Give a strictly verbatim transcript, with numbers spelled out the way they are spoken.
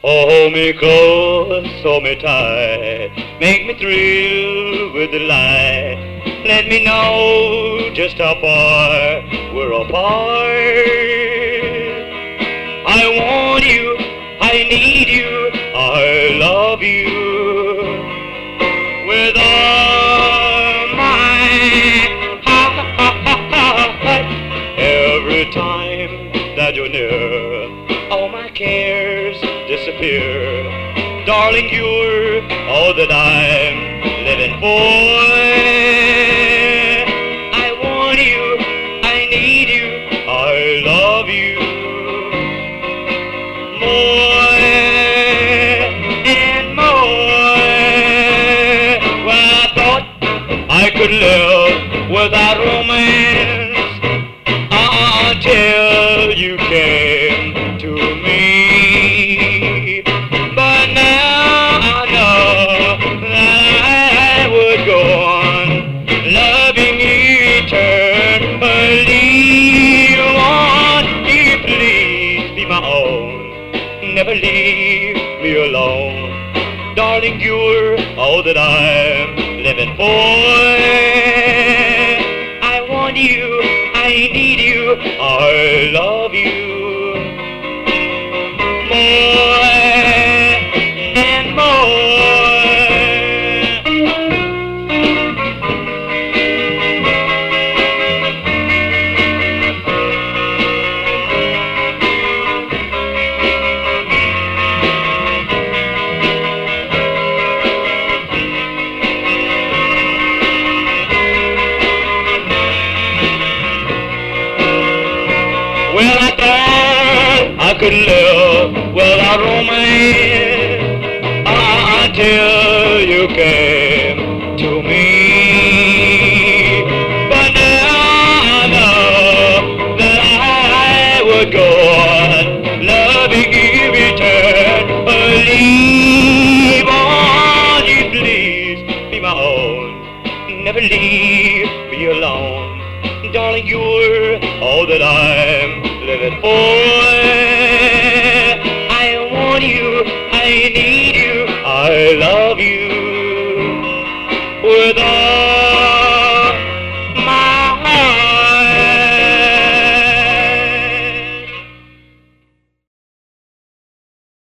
Hold me close, hold me tight, make me thrill with delight. Let me know just how far we're apart. I want you, I need you, I love you with all my heart. Every time that you're near, all my cares disappear. Darling, you're all that I'm living for. I want you, I need you, I love you more and more. Well, I thought I could live without romance until you came to me. But now I know that I would go on loving you eternally. Won't you please be my own? Never leave me alone. Darling, you're all that I'm living for. I want you, I need you, I love you more and more. Well, I thought I could live without romance until you came to me. But now I know that I would go on loving you eternally. Won't you please be my own? Never leave me alone. Darling, you're all that I'm living for. I want you, I need you, I love you.